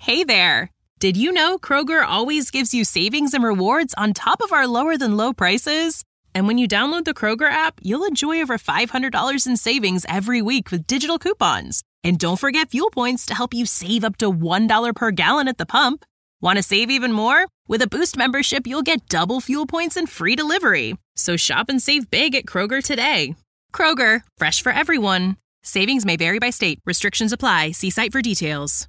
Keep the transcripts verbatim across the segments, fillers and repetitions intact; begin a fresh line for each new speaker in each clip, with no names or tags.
Hey there! Did you know Kroger always gives you savings and rewards on top of our lower-than-low prices? And when you download the Kroger app, you'll enjoy over five hundred dollars in savings every week with digital coupons. And don't forget fuel points to help you save up to one dollar per gallon at the pump. Want to save even more? With a Boost membership, you'll get double fuel points and free delivery. So shop and save big at Kroger today. Kroger, fresh for everyone. Savings may vary by state. Restrictions apply. See site for details.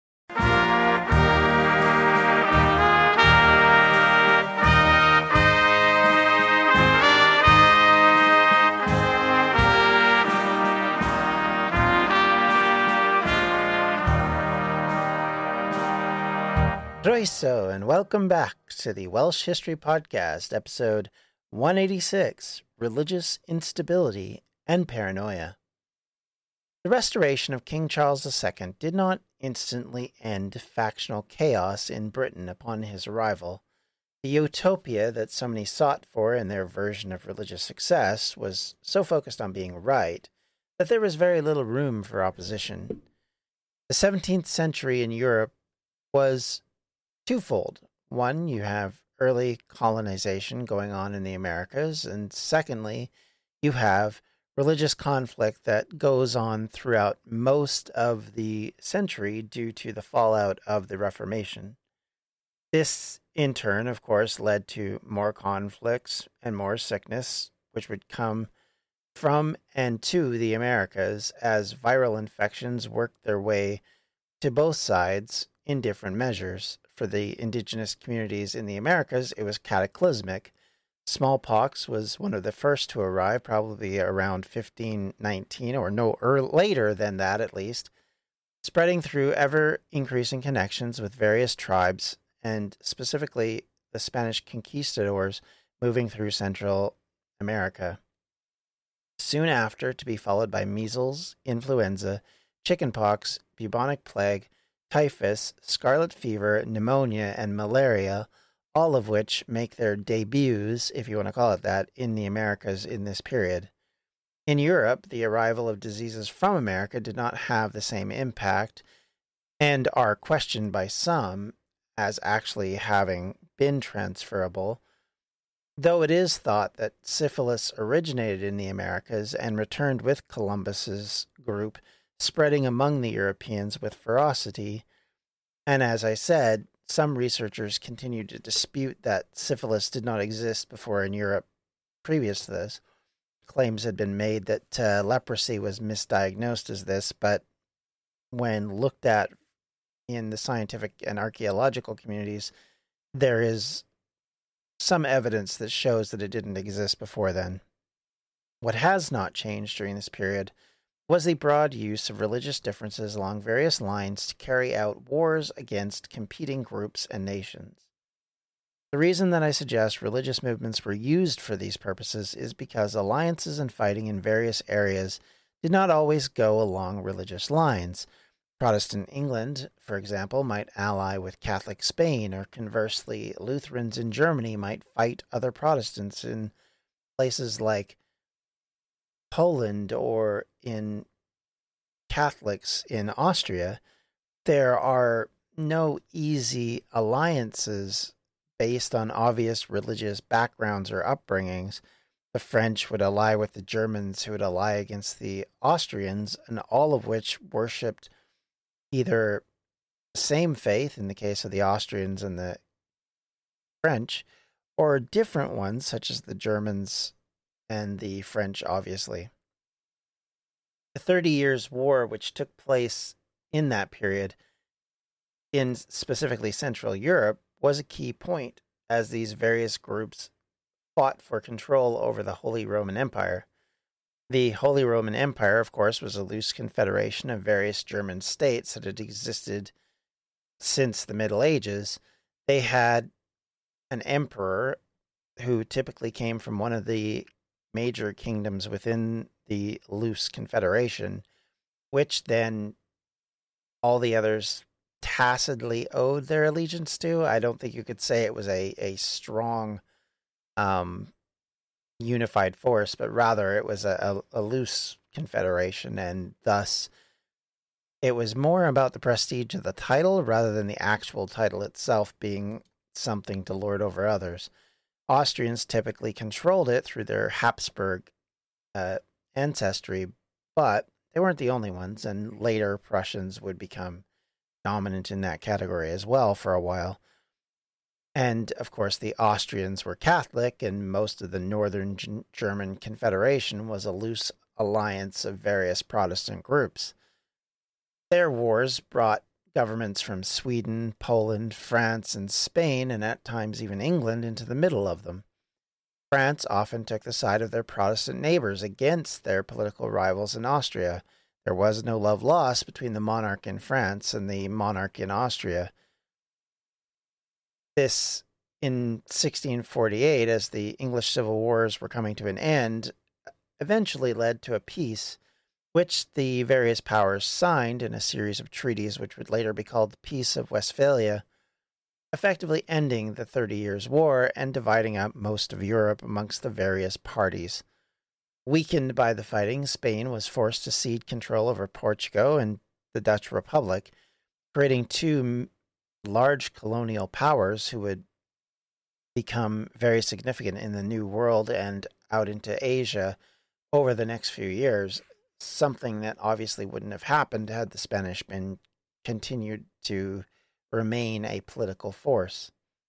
Croeso, and welcome back to the Welsh History Podcast, episode one eighty-six, Religious Instability and Paranoia. The restoration of King Charles the Second did not instantly end factional chaos in Britain upon his arrival. The utopia that so many sought for in their version of religious success was so focused on being right that there was very little room for opposition. The seventeenth century in Europe was twofold. One, you have early colonization going on in the Americas, and secondly, you have religious conflict that goes on throughout most of the century due to the fallout of the Reformation. This, in turn, of course, led to more conflicts and more sickness, which would come from and to the Americas as viral infections worked their way to both sides in different measures. For the indigenous communities in the Americas, it was cataclysmic. Smallpox was one of the first to arrive, probably around fifteen nineteen, or no early, later than that at least, spreading through ever-increasing connections with various tribes, and specifically the Spanish conquistadors moving through Central America. Soon after, to be followed by measles, influenza, chickenpox, bubonic plague, typhus, scarlet fever, pneumonia, and malaria, all of which make their debuts, if you want to call it that, in the Americas in this period. In Europe, the arrival of diseases from America did not have the same impact, and are questioned by some as actually having been transferable, though it is thought that syphilis originated in the Americas and returned with Columbus's group, spreading among the Europeans with ferocity. And as I said, some researchers continue to dispute that syphilis did not exist before in Europe previous to this. Claims had been made that uh, leprosy was misdiagnosed as this, but when looked at in the scientific and archaeological communities, there is some evidence that shows that it didn't exist before then. What has not changed during this period was the broad use of religious differences along various lines to carry out wars against competing groups and nations. The reason that I suggest religious movements were used for these purposes is because alliances and fighting in various areas did not always go along religious lines. Protestant England, for example, might ally with Catholic Spain, or conversely, Lutherans in Germany might fight other Protestants in places like Poland or in Catholics in Austria. There are no easy alliances based on obvious religious backgrounds or upbringings. The French would ally with the Germans, who would ally against the Austrians, and all of which worshipped either the same faith in the case of the Austrians and the French, or different ones such as the Germans and the French, obviously. The Thirty Years' War, which took place in that period in specifically Central Europe, was a key point as these various groups fought for control over the Holy Roman Empire. The Holy Roman Empire, of course, was a loose confederation of various German states that had existed since the Middle Ages. They had an emperor who typically came from one of the major kingdoms within the loose confederation, which then all the others tacitly owed their allegiance to. I don't think you could say it was a, a strong um, unified force, but rather it was a, a, a loose confederation, and thus It was more about the prestige of the title rather than the actual title itself being something to lord over others. Austrians typically controlled it through their Habsburg uh, ancestry, but they weren't the only ones, and later Prussians would become dominant in that category as well for a while. And, of course, the Austrians were Catholic, and most of the Northern G- German Confederation was a loose alliance of various Protestant groups. Their wars brought governments from Sweden, Poland, France, and Spain, and at times even England, into the middle of them. France often took the side of their Protestant neighbors against their political rivals in Austria. There was no love lost between the monarch in France and the monarch in Austria. This, in sixteen forty-eight, as the English Civil Wars were coming to an end, eventually led to a peace, which the various powers signed in a series of treaties which would later be called the Peace of Westphalia, effectively ending the Thirty Years' War and dividing up most of Europe amongst the various parties. Weakened by the fighting, Spain was forced to cede control over Portugal and the Dutch Republic, creating two large colonial powers who would become very significant in the New World and out into Asia over the next few years, something that obviously wouldn't have happened had the Spanish been continued to remain a political force.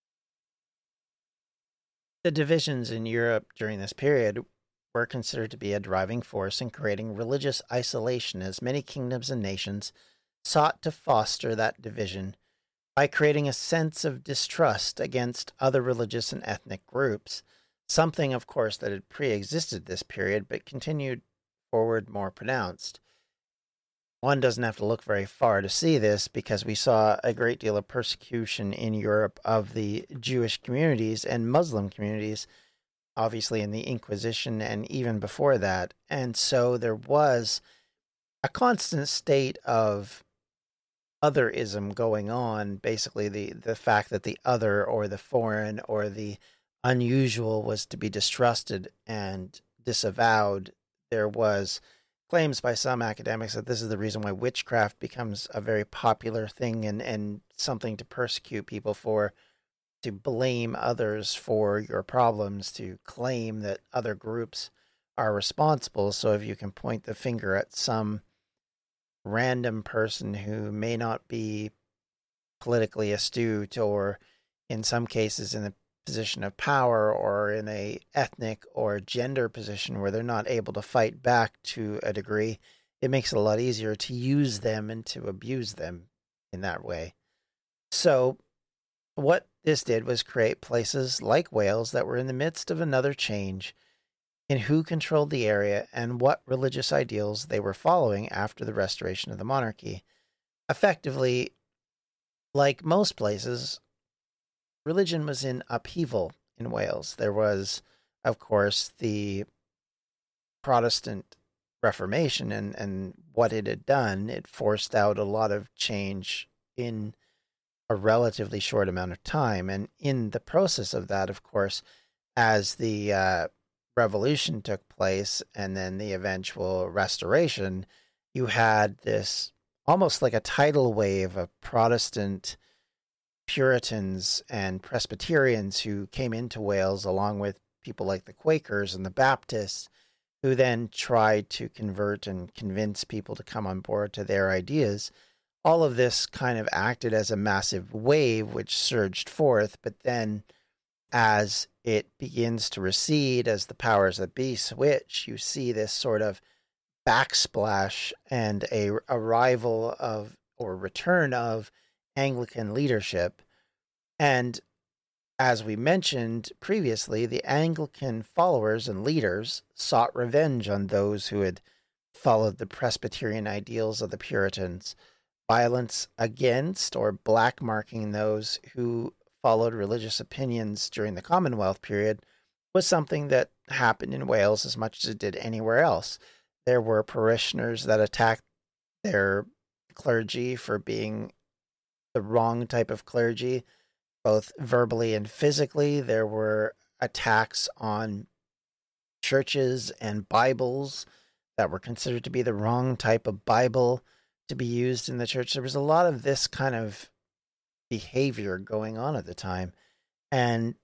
The divisions in Europe during this period were considered to be a driving force in creating religious isolation, as many kingdoms and nations sought to foster that division by creating a sense of distrust against other religious and ethnic groups, something, of course, that had pre-existed this period but continued forward more pronounced. One doesn't have to look very far to see this, because we saw a great deal of persecution in Europe of the Jewish communities and Muslim communities, obviously in the Inquisition and even before that. And so there was a constant state of otherism going on, basically the, the fact that the other or the foreign or the unusual was to be distrusted and disavowed. There was claims by some academics that this is the reason why witchcraft becomes a very popular thing and, and something to persecute people for, to blame others for your problems, to claim that other groups are responsible. So if you can point the finger at some random person who may not be politically astute, or in some cases in a position of power or in a ethnic or gender position where they're not able to fight back to a degree, it makes it a lot easier to use them and to abuse them in that way. So what this did was create places like Wales that were in the midst of another change in who controlled the area and what religious ideals they were following after the restoration of the monarchy. Effectively, like most places, religion was in upheaval in Wales. There was, of course, the Protestant Reformation and, and what it had done. It forced out a lot of change in a relatively short amount of time. And in the process of that, of course, as the uh, revolution took place and then the eventual restoration, you had this almost like a tidal wave of Protestant Puritans and Presbyterians who came into Wales, along with people like the Quakers and the Baptists, who then tried to convert and convince people to come on board to their ideas. All of this kind of acted as a massive wave which surged forth, but then as it begins to recede, as the powers that be switch, you see this sort of backsplash and a arrival of, or return of, Anglican leadership. And as we mentioned previously, the Anglican followers and leaders sought revenge on those who had followed the Presbyterian ideals of the Puritans. Violence against or blackmarking those who followed religious opinions during the Commonwealth period was something that happened in Wales as much as it did anywhere else. There were parishioners that attacked their clergy for being the wrong type of clergy, both verbally and physically. There were attacks on churches and Bibles that were considered to be the wrong type of Bible. to be used in the church. There was a lot of this kind of behavior going on at the time. And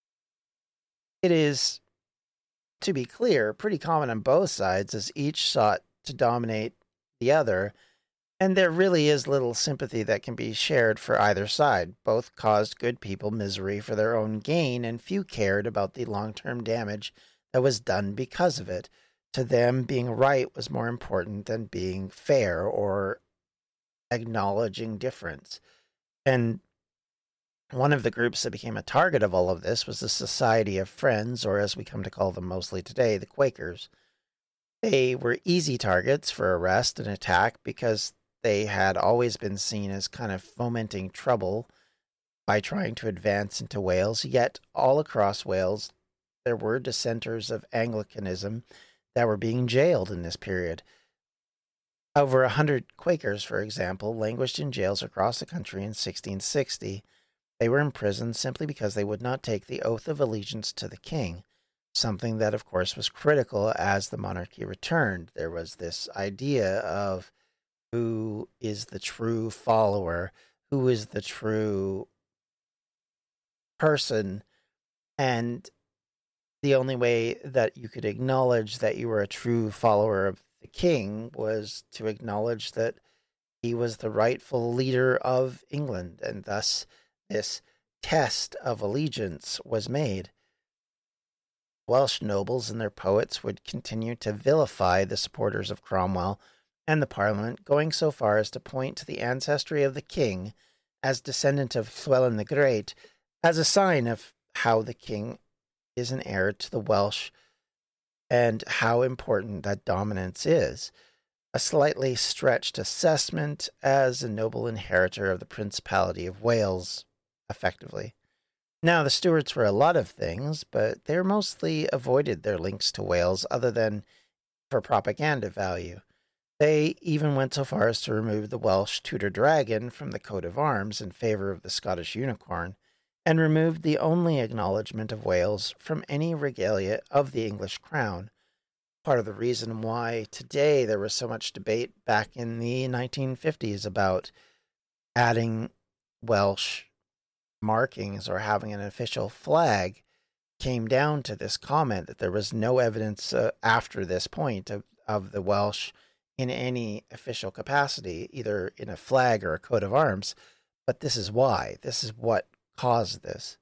it is, to be clear, pretty common on both sides as each sought to dominate the other. And there really is little sympathy that can be shared for either side. Both caused good people misery for their own gain, and few cared about the long-term damage that was done because of it. To them, being right was more important than being fair or acknowledging difference. And one of the groups that became a target of all of this was the Society of Friends, or as we come to call them mostly today, the Quakers. They were easy targets for arrest and attack because they had always been seen as kind of fomenting trouble by trying to advance into Wales. Yet all across Wales, there were dissenters of Anglicanism that were being jailed in this period. Over a hundred Quakers, for example, languished in jails across the country in sixteen sixty. They were imprisoned simply because they would not take the oath of allegiance to the king, something that, of course, was critical as the monarchy returned. There was this idea of who is the true follower, who is the true person, and the only way that you could acknowledge that you were a true follower of the king was to acknowledge that he was the rightful leader of England, and thus this test of allegiance was made. Welsh nobles and their poets would continue to vilify the supporters of Cromwell and the Parliament, going so far as to point to the ancestry of the king as descendant of Llywelyn the Great as a sign of how the king is an heir to the Welsh and how important that dominance is. A slightly stretched assessment as a noble inheritor of the Principality of Wales, effectively. Now, the Stuarts were a lot of things, but they mostly avoided their links to Wales other than for propaganda value. They even went so far as to remove the Welsh Tudor dragon from the coat of arms in favor of the Scottish unicorn, and removed the only acknowledgement of Wales from any regalia of the English crown. Part of the reason why today there was so much debate back in the nineteen fifties about adding Welsh markings or having an official flag came down to this comment that there was no evidence uh, after this point of, of the Welsh in any official capacity, either in a flag or a coat of arms. But this is why. This is what caused this.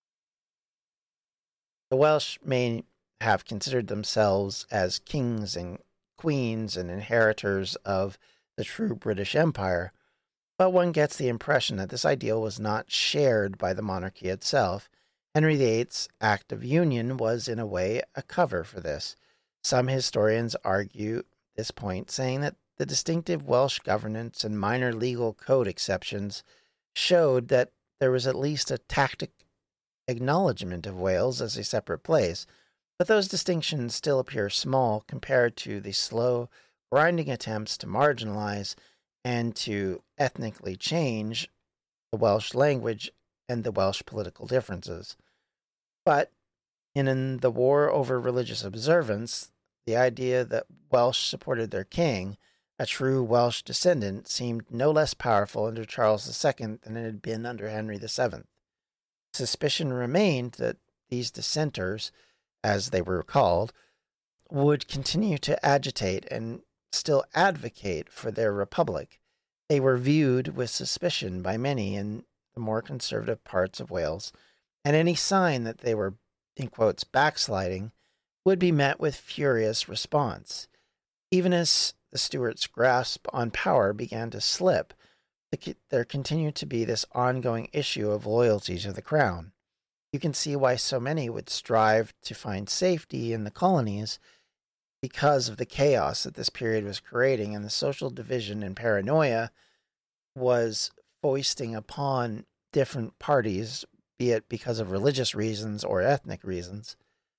The Welsh may have considered themselves as kings and queens and inheritors of the true British Empire, but one gets the impression that this ideal was not shared by the monarchy itself. Henry the Eighth's Act of Union was, in a way, a cover for this. Some historians argue this point, saying that the distinctive Welsh governance and minor legal code exceptions showed that there was at least a tacit acknowledgement of Wales as a separate place, but those distinctions still appear small compared to the slow, grinding attempts to marginalize and to ethnically change the Welsh language and the Welsh political differences. But in, in the war over religious observance, the idea that Welsh supported their king, a true Welsh descendant, seemed no less powerful under Charles the Second than it had been under Henry the Seventh. Suspicion remained that these dissenters, as they were called, would continue to agitate and still advocate for their republic. They were viewed with suspicion by many in the more conservative parts of Wales, and any sign that they were, in quotes, backsliding would be met with furious response. Even as the Stuarts' grasp on power began to slip, there continued to be this ongoing issue of loyalty to the crown. You can see why so many would strive to find safety in the colonies because of the chaos that this period was creating, and the social division and paranoia was foisting upon different parties, be it because of religious reasons or ethnic reasons.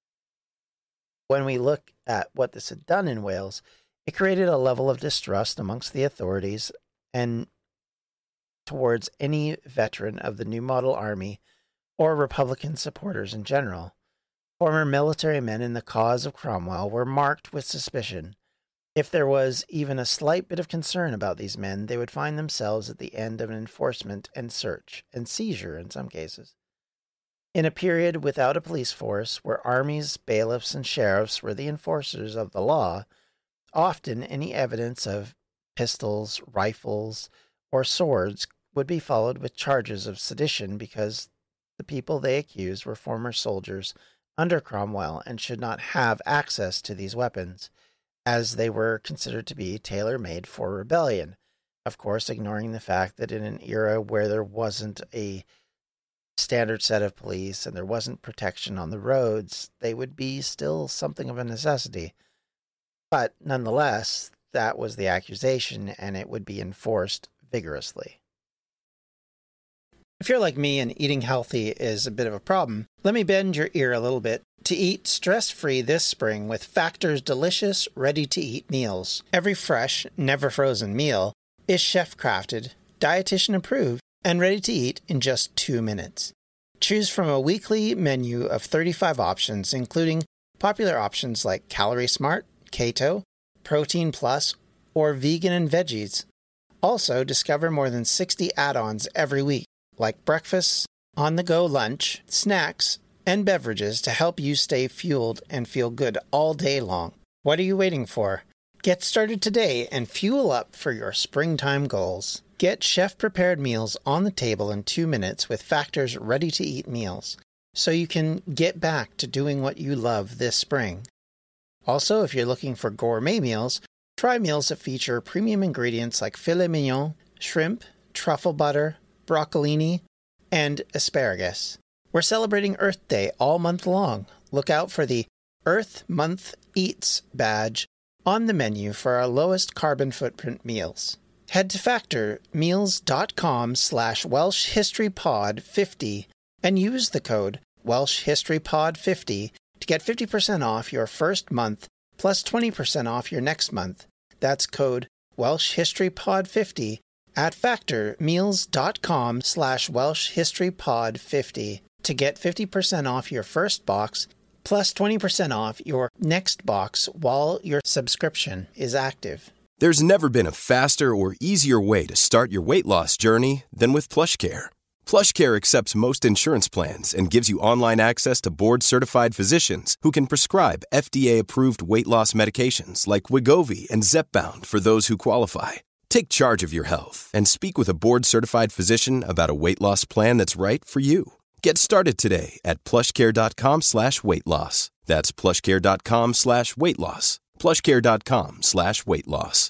When we look at what this had done in Wales, it created a level of distrust amongst the authorities and towards any veteran of the New Model Army or Republican supporters in general. Former military men in the cause of Cromwell were marked with suspicion. If there was even a slight bit of concern about these men, they would find themselves at the end of an enforcement and search, and seizure in some cases. In a period without a police force, where armies, bailiffs, and sheriffs were the enforcers of the law, often any evidence of pistols, rifles, or swords would be followed with charges of sedition because the people they accused were former soldiers under Cromwell and should not have access to these weapons, as they were considered to be tailor-made for rebellion, of course ignoring the fact that in an era where there wasn't a standard set of police and there wasn't protection on the roads, they would be still something of a necessity. But nonetheless, that was the accusation, and it would be enforced vigorously. If you're like me and eating healthy is a bit of a problem, let me bend your ear a little bit to eat stress-free this spring with Factor's delicious, ready-to-eat meals. Every fresh, never-frozen meal is chef-crafted, dietitian-approved, and ready to eat in just two minutes. Choose from a weekly menu of thirty-five options, including popular options like Calorie Smart, Keto, Protein Plus, or Vegan and Veggies. Also, discover more than sixty add-ons every week, like breakfast, on-the-go lunch, snacks, and beverages to help you stay fueled and feel good all day long. What are you waiting for? Get started today and fuel up for your springtime goals. Get chef-prepared meals on the table in two minutes with Factor's ready-to-eat meals, so you can get back to doing what you love this spring. Also, if you're looking for gourmet meals, try meals that feature premium ingredients like filet mignon, shrimp, truffle butter, broccolini, and asparagus. We're celebrating Earth Day all month long. Look out for the Earth Month Eats badge on the menu for our lowest carbon footprint meals. Head to factormeals.com slash Welsh History Pod 50 and use the code Welsh History Pod 50 to get fifty percent off your first month plus twenty percent off your next month. That's code Welsh History Pod 50 at factormeals.com slash Welsh History Pod 50 to get fifty percent off your first box plus twenty percent off your next box while your subscription is active.
There's never been a faster or easier way to start your weight loss journey than with PlushCare. PlushCare accepts most insurance plans and gives you online access to board-certified physicians who can prescribe F D A-approved weight loss medications like Wegovy and Zepbound for those who qualify. Take charge of your health and speak with a board-certified physician about a weight loss plan that's right for you. Get started today at plushcare.com slash weight loss. That's plushcare.com slash weight loss. plushcare.com slash weight loss.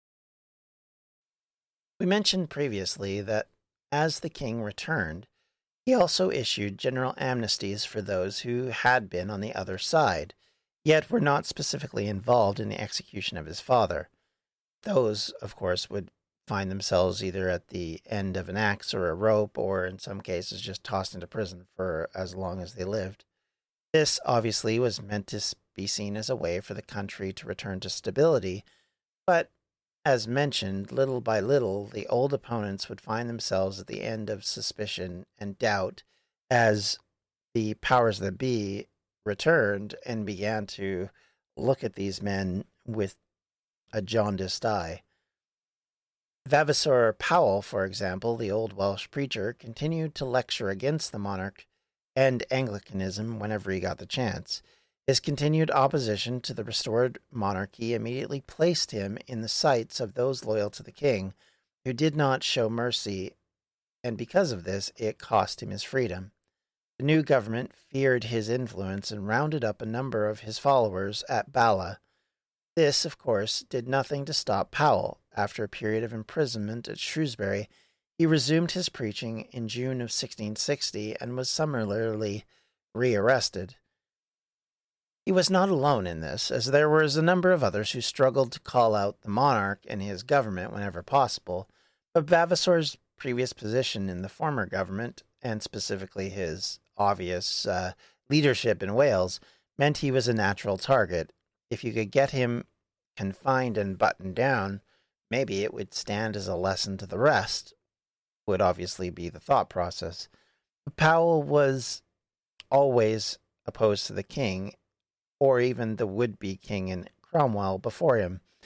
We mentioned previously that as the king returned, he also issued general amnesties for those who had been on the other side, yet were not specifically involved in the execution of his father. Those, of course, would find themselves either at the end of an axe or a rope, or in some cases just tossed into prison for as long as they lived. This obviously was meant to be seen as a way for the country to return to stability, but as mentioned, little by little, the old opponents would find themselves at the end of suspicion and doubt as the powers that be returned and began to look at these men with a jaundiced eye. Vavasor Powell, for example, the old Welsh preacher, continued to lecture against the monarch and Anglicanism whenever he got the chance. His continued opposition to the restored monarchy immediately placed him in the sights of those loyal to the king, who did not show mercy, and because of this, it cost him his freedom. The new government feared his influence and rounded up a number of his followers at Bala. This, of course, did nothing to stop Powell. After a period of imprisonment at Shrewsbury, he resumed his preaching in June of sixteen sixty and was summarily rearrested. He was not alone in this, as there was a number of others who struggled to call out the monarch and his government whenever possible, but Vavasor's previous position in the former government, and specifically his obvious uh, leadership in Wales, meant he was a natural target. If you could get him confined and buttoned down, maybe it would stand as a lesson to the rest, would obviously be the thought process. But Powell was always opposed to the king, or even the would-be king in Cromwell before him.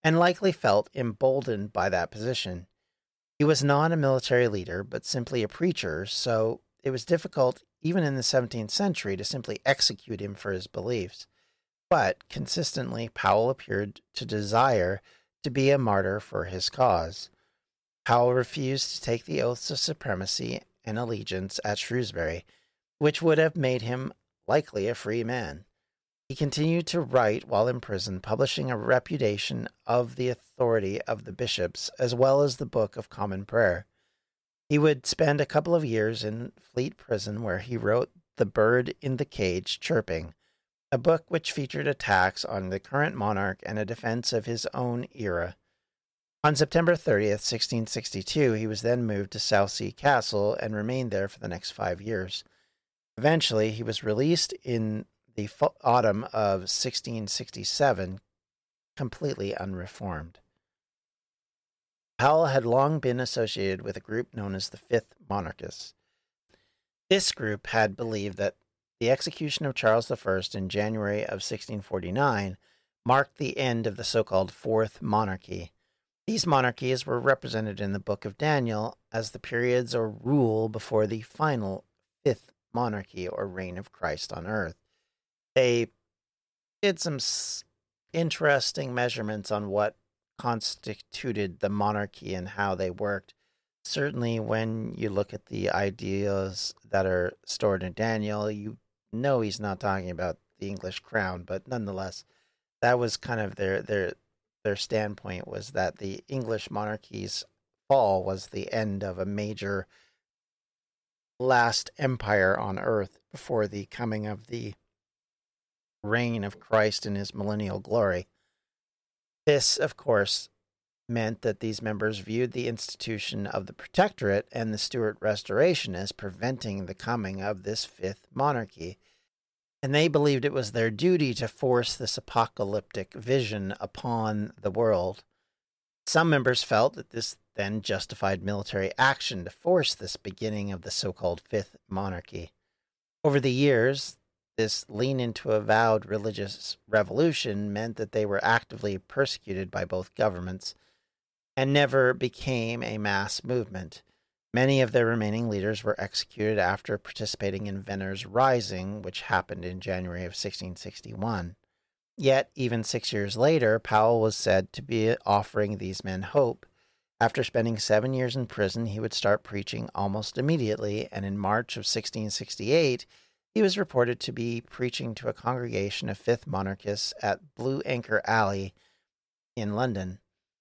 and likely felt emboldened by that position. He was not a military leader, but simply a preacher, so it was difficult, even in the seventeenth century, to simply execute him for his beliefs. But consistently, Powell appeared to desire to be a martyr for his cause. Powell refused to take the oaths of supremacy and allegiance at Shrewsbury, which would have made him likely a free man. He continued to write while in prison, publishing a repudiation of the authority of the bishops, as well as the Book of Common Prayer. He would spend a couple of years in Fleet Prison, where he wrote The Bird in the Cage Chirping, a book which featured attacks on the current monarch and a defense of his own era. On September thirtieth, sixteen sixty-two, he was then moved to Southsea Castle and remained there for the next five years. Eventually, he was released in the autumn of sixteen sixty-seven, completely unreformed. Powell had long been associated with a group known as the Fifth Monarchists. This group had believed that the execution of Charles the First in January of sixteen forty-nine marked the end of the so-called Fourth Monarchy. These monarchies were represented in the Book of Daniel as the periods or rule before the final Fifth Monarchy or reign of Christ on earth. They did some interesting measurements on what constituted the monarchy and how they worked. Certainly, when you look at the ideas that are stored in Daniel, you know he's not talking about the English crown, but nonetheless, that was kind of their their their standpoint, was that the English monarchy's fall was the end of a major last empire on earth before the coming of the reign of Christ in his millennial glory. This, of course, meant that these members viewed the institution of the Protectorate and the Stuart Restoration as preventing the coming of this fifth monarchy, and they believed it was their duty to force this apocalyptic vision upon the world. Some members felt that this then justified military action to force this beginning of the so-called Fifth Monarchy. Over the years, this lean into avowed religious revolution meant that they were actively persecuted by both governments and never became a mass movement. Many of their remaining leaders were executed after participating in Venner's Rising, which happened in January of sixteen sixty-one. Yet, even six years later, Powell was said to be offering these men hope. After spending seven years in prison, he would start preaching almost immediately, and in March of sixteen sixty-eight, he was reported to be preaching to a congregation of Fifth Monarchists at Blue Anchor Alley in London.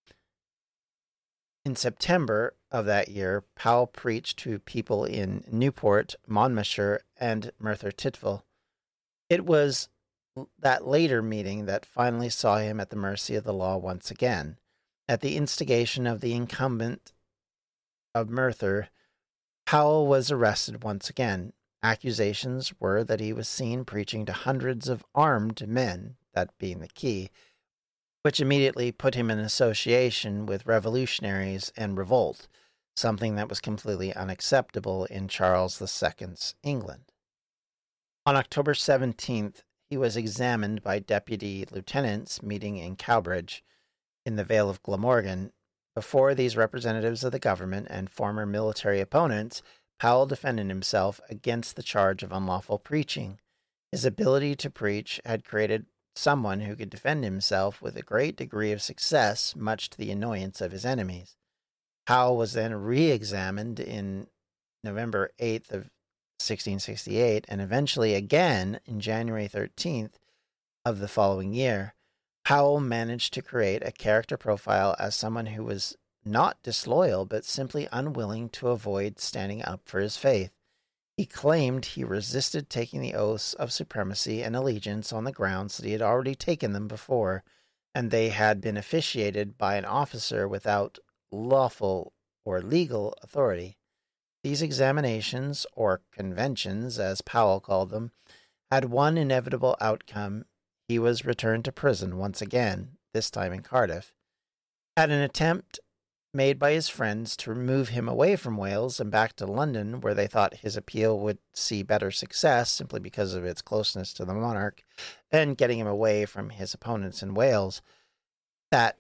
In September of that year, Powell preached to people in Newport, Monmouthshire, and Merthyr Tydfil. It was that later meeting that finally saw him at the mercy of the law once again. At the instigation of the incumbent of Merthyr, Powell was arrested once again. Accusations were that he was seen preaching to hundreds of armed men, that being the key, which immediately put him in association with revolutionaries and revolt, something that was completely unacceptable in Charles the Second's England. On October seventeenth, he was examined by deputy lieutenants meeting in Cowbridge, in the Vale of Glamorgan. Before these representatives of the government and former military opponents, Powell defended himself against the charge of unlawful preaching. His ability to preach had created someone who could defend himself with a great degree of success, much to the annoyance of his enemies. Powell was then re-examined in November eighth of sixteen sixty-eight, and eventually again in January thirteenth of the following year. Powell managed to create a character profile as someone who was not disloyal, but simply unwilling to avoid standing up for his faith. He claimed he resisted taking the oaths of supremacy and allegiance on the grounds that he had already taken them before, and they had been officiated by an officer without lawful or legal authority. These examinations, or conventions, as Powell called them, had one inevitable outcome. He was returned to prison once again, this time in Cardiff. At an attempt made by his friends to remove him away from Wales and back to London, where they thought his appeal would see better success simply because of its closeness to the monarch and getting him away from his opponents in Wales, that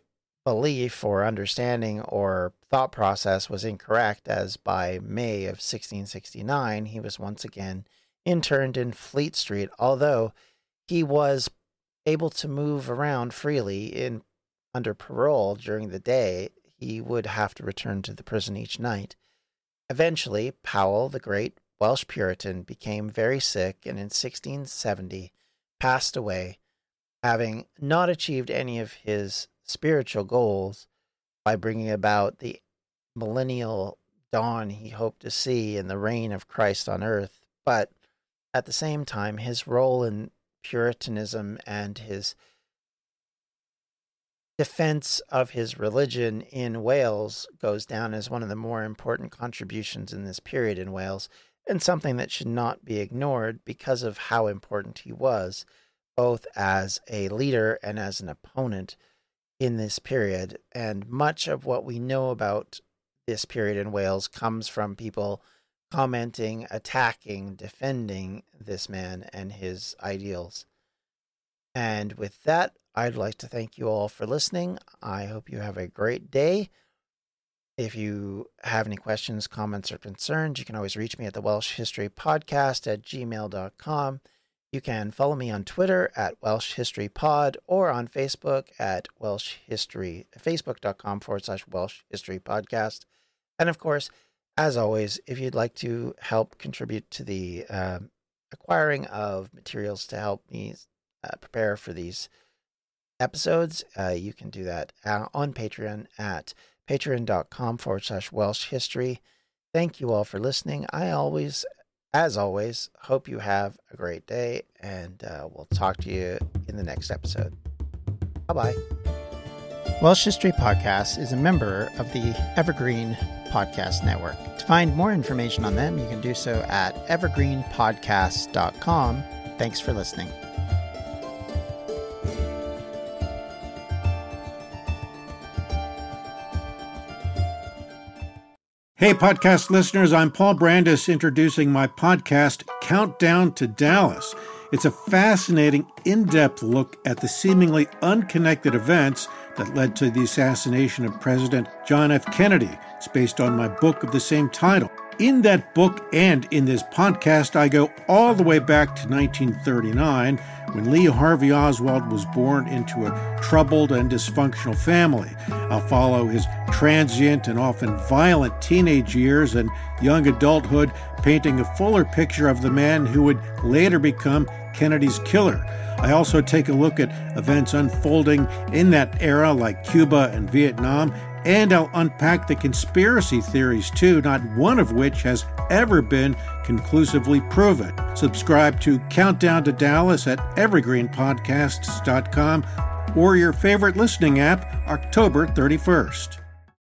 belief or understanding or thought process was incorrect, as by May of sixteen sixty-nine, he was once again interned in Fleet Street, although he was able to move around freely in under parole during the day. He would have to return to the prison each night. Eventually, Powell, the great Welsh Puritan, became very sick and in sixteen seventy passed away, having not achieved any of his spiritual goals by bringing about the millennial dawn he hoped to see in the reign of Christ on earth. But at the same time, his role in Puritanism and his defense of his religion in Wales goes down as one of the more important contributions in this period in Wales, and something that should not be ignored because of how important he was, both as a leader and as an opponent in this period. And much of what we know about this period in Wales comes from people commenting, attacking, defending this man and his ideals. And with that, I'd like to thank you all for listening. I hope you have a great day. If you have any questions, comments, or concerns, you can always reach me at the Welsh History Podcast at gmail dot com. You can follow me on Twitter at Welsh History Pod or on Facebook at Welsh History, facebook.com forward slash Welsh History Podcast. And of course, as always, if you'd like to help contribute to the uh, acquiring of materials to help me uh, prepare for these episodes, uh, you can do that uh, on Patreon at patreon.com forward slash Welsh History. Thank you all for listening. I always, as always, hope you have a great day, and uh, we'll talk to you in the next episode. Bye-bye. Welsh History Podcast is a member of the Evergreen Podcast Network. To find more information on them, you can do so at evergreen podcast dot com. Thanks for listening.
Hey, podcast listeners, I'm Paul Brandis introducing my podcast, Countdown to Dallas. It's a fascinating, in-depth look at the seemingly unconnected events that led to the assassination of President John F. Kennedy. It's based on my book of the same title. In that book and in this podcast, I go all the way back to nineteen thirty-nine, when Lee Harvey Oswald was born into a troubled and dysfunctional family. I'll follow his transient and often violent teenage years and young adulthood, painting a fuller picture of the man who would later become Kennedy's killer. I also take a look at events unfolding in that era, like Cuba and Vietnam, and I'll unpack the conspiracy theories too, not one of which has ever been conclusively proven. Subscribe to Countdown to Dallas at evergreen podcasts dot com or your favorite listening app, October thirty-first.